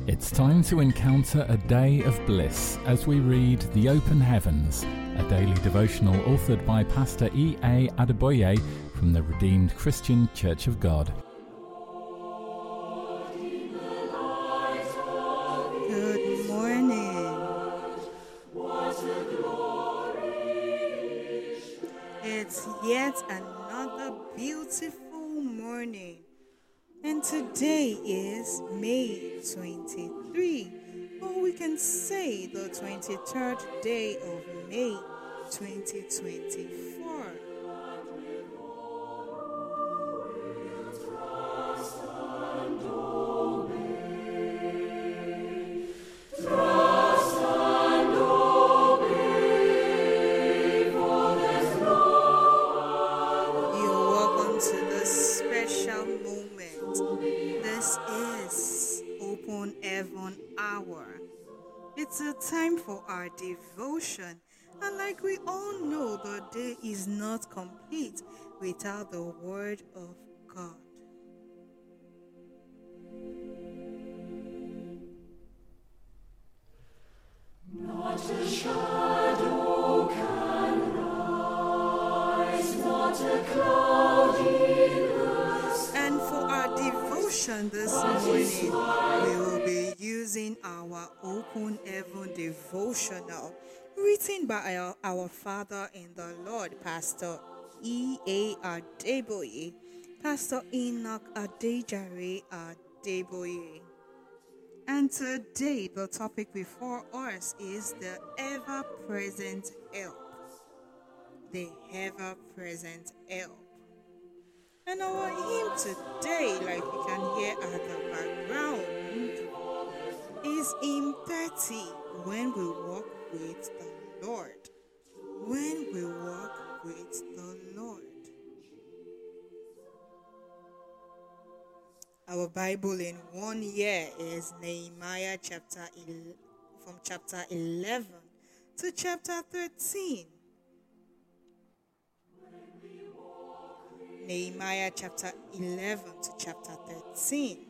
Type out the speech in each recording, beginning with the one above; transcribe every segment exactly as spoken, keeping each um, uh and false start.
It's time to encounter a day of bliss as we read The Open Heavens, a daily devotional authored by Pastor E A Adeboye from the Redeemed Christian Church of God. Good morning. It's yet another beautiful morning. And today is May twenty-third, or we can say the twenty-third day of May twenty twenty-four. It's a time for our devotion, and like we all know, the day is not complete without the Word of God. Not a shadow can rise, not a cloud in the sky. And for our devotion this morning, we will be using our Open Heaven devotional written by our, our Father in the Lord, Pastor E A Adeboye, Pastor Enoch Adejare Adeboye. And today the topic before us is the ever-present help. The ever-present help. And our hymn today, like you can hear at the background, is hymn thirty, When We Walk with the Lord. When we walk with the Lord. Our Bible in one year is Nehemiah chapter eleven, from chapter eleven to chapter thirteen. Nehemiah chapter eleven to chapter thirteen.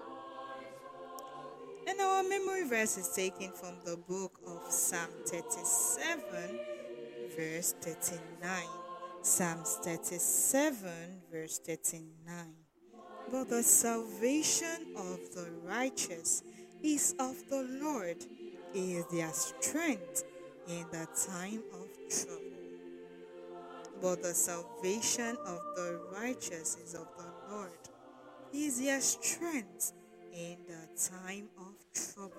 And our memory verse is taken from the book of Psalm thirty-seven, verse thirty-nine. Psalms thirty-seven, verse thirty-nine. But the salvation of the righteous is of the Lord, He is their strength in the time of trouble. But the salvation of the righteous is of the Lord, He is their strength in the time of trouble.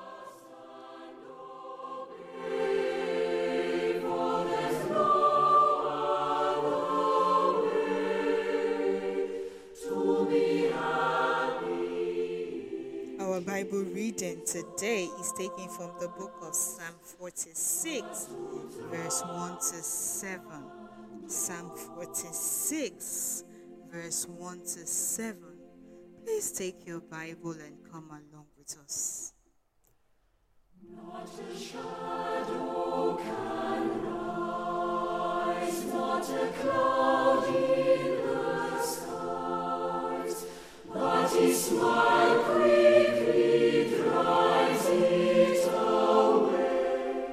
Our Bible reading today is taken from the book of Psalm forty-six, verse one to seven. Psalm forty-six, verse one to seven. Please take your Bible and come along with us. Not a shadow can rise, not a cloud in the skies, but His smile quickly drives it away.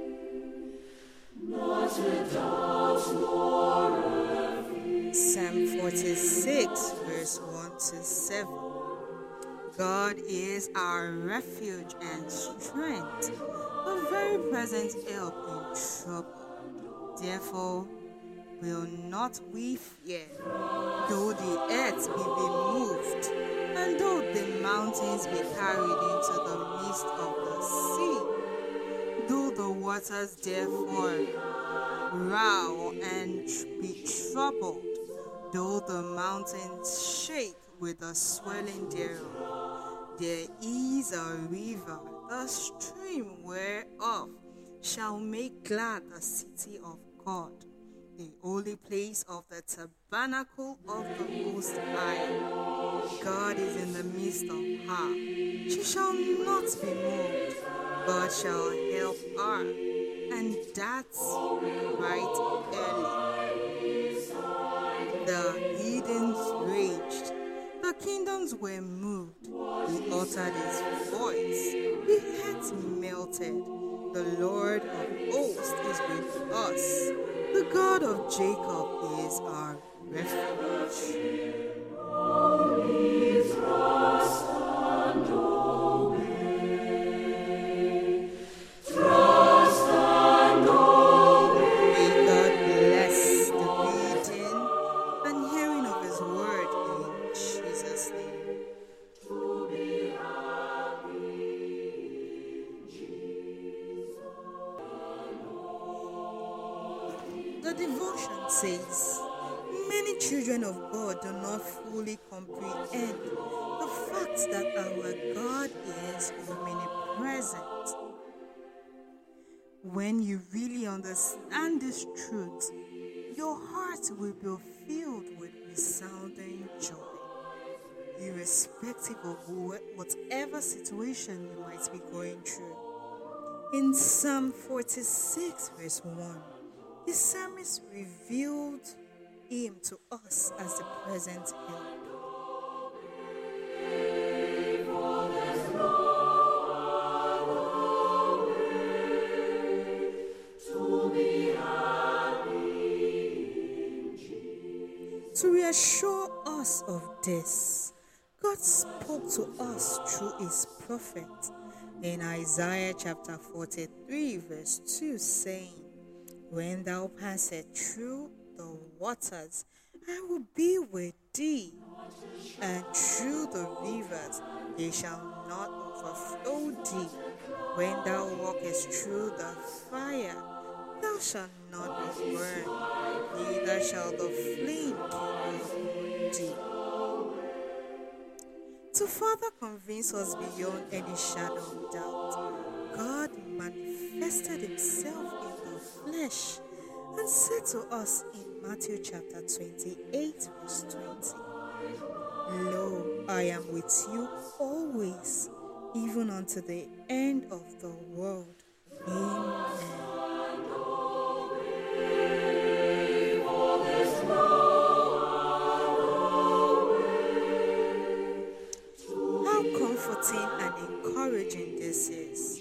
Not a doubt nor a fear. Psalm forty-six, verse one to seven. God is our refuge and strength, a very present help in trouble. Therefore, will not we fear, though the earth be removed, and though the mountains be carried into the midst of the sea, though the waters therefore roar and be troubled, though the mountains shake with the swelling thereof, there is a river, the stream whereof shall make glad the city of God, the holy place of the tabernacle of the Most High. God is in the midst of her. She shall not be moved, God shall help her, and that's right early. The heathens raged, the kingdoms were moved. He uttered his voice. The earth melted. The Lord of hosts is with us. The God of Jacob is our refuge. May God bless the reading and hearing of his word in Jesus' name. The devotion says, many children of God do not fully comprehend the fact that our God is omnipresent. When you really understand this truth, your heart will be filled with resounding joy, irrespective of wh- whatever situation you might be going through. In Psalm forty-six, verse one, the psalmist revealed him to us as the present help. To reassure us of this, God spoke to us through his prophet in Isaiah chapter forty-three, verse two, saying, when thou passest through the waters, I will be with thee, and through the rivers, they shall not overflow thee. When thou walkest through the fire, thou shalt not be burned, neither shall the flame kindle thee. To further convince us beyond any shadow of doubt, God manifested himself in the flesh and said to us in Matthew chapter twenty-eight, verse twenty, lo, I am with you always, even unto the end of the world. Amen. How comforting and encouraging this is.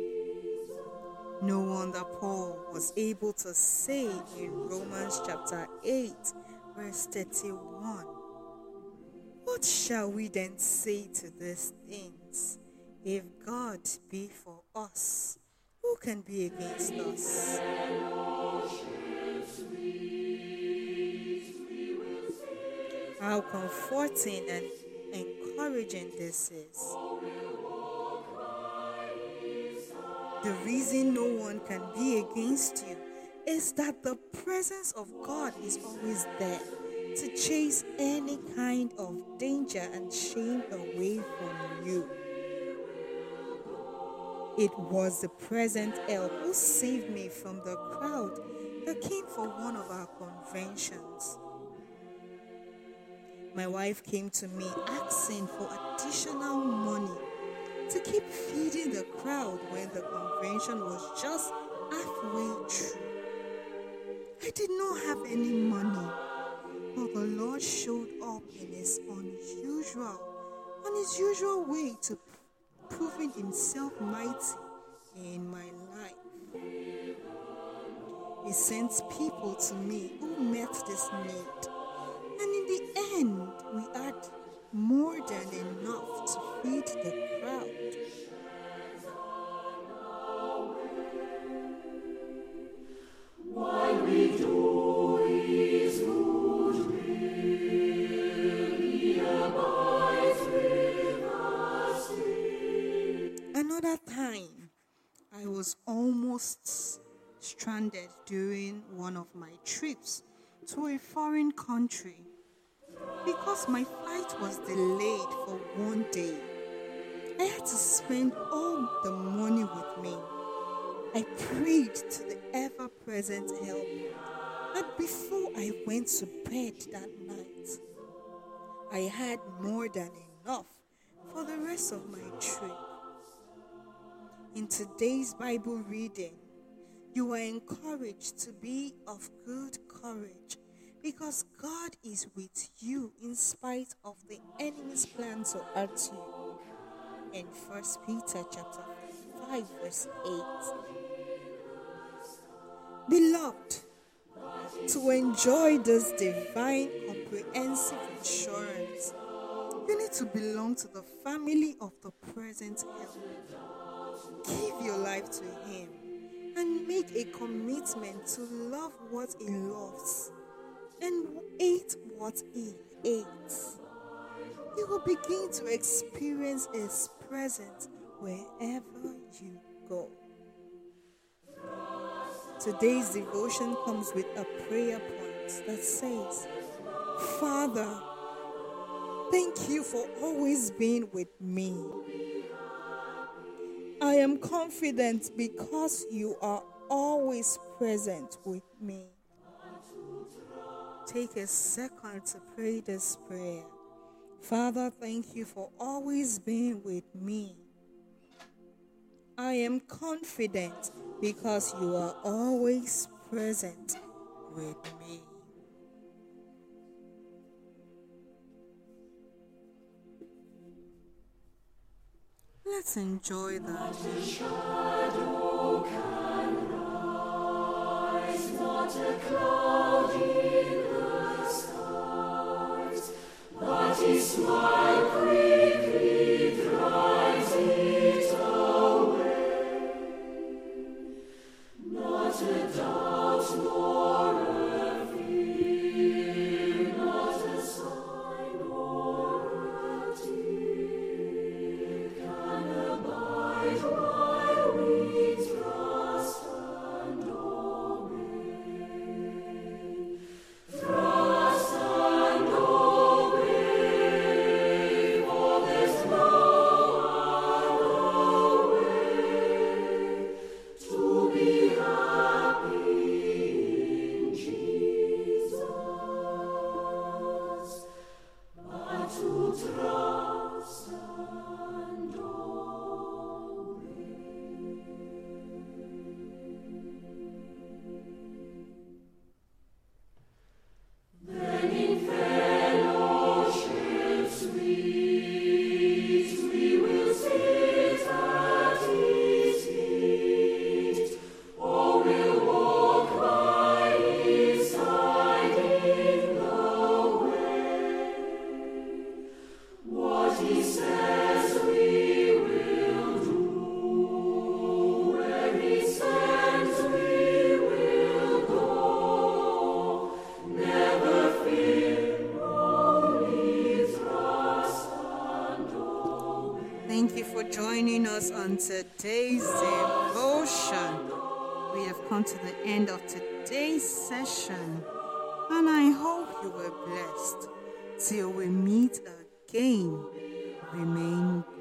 No wonder Paul was able to say in Romans chapter eight, verse thirty-one, what shall we then say to these things? If God be for us, who can be against us? How comforting and encouraging this is. The reason no one can be against you is that the presence of God is always there to chase any kind of danger and shame away from you. It was the present help who saved me from the crowd that came for one of our conventions. My wife came to me asking for additional money to keep feeding the crowd when the convention was just halfway through. I did not have any money, but the Lord showed up in his unusual, on his usual way to proving himself mighty in my life. He sent people to me who met this need, and in the end, we had more than enough to feed the crowd. What we do is good, really abides with us. Another time, I was almost stranded during one of my trips to a foreign country because my flight was delayed for one day. I had to spend all the money with me. I prayed to the ever-present help, and before I went to bed that night, I had more than enough for the rest of my trip. In today's Bible reading, you are encouraged to be of good courage because God is with you in spite of the enemy's plan to hurt you. In First Peter chapter five, verse eight. Beloved, to enjoy this divine comprehensive insurance, you need to belong to the family of the present help. Give your life to Him and make a commitment to love what He loves and hate what He hates. You will begin to experience His presence wherever you go. Today's devotion comes with a prayer point that says, Father, thank you for always being with me. I am confident because you are always present with me. Take a second to pray this prayer. Father, thank you for always being with me. I am confident because you are always present with me. Let's enjoy that. Not a shadow can rise, not a cloud in the skies, but His smile quickly drives it away. Not a doubt nor a fear, not a sign nor a tear can abide while we trust and obey. Trust and obey, for there's no other way to be happy in Jesus, but to trust and obey. Then in fellowship sweet we will sit at His feet, or we'll walk by His side in the way. What He says we will do, where He sends we will go. Never fear, only trust and obey. Thank you for joining us on today's devotion. We have come to the end of today's session, and I hope you were blessed. Till we meet again, remain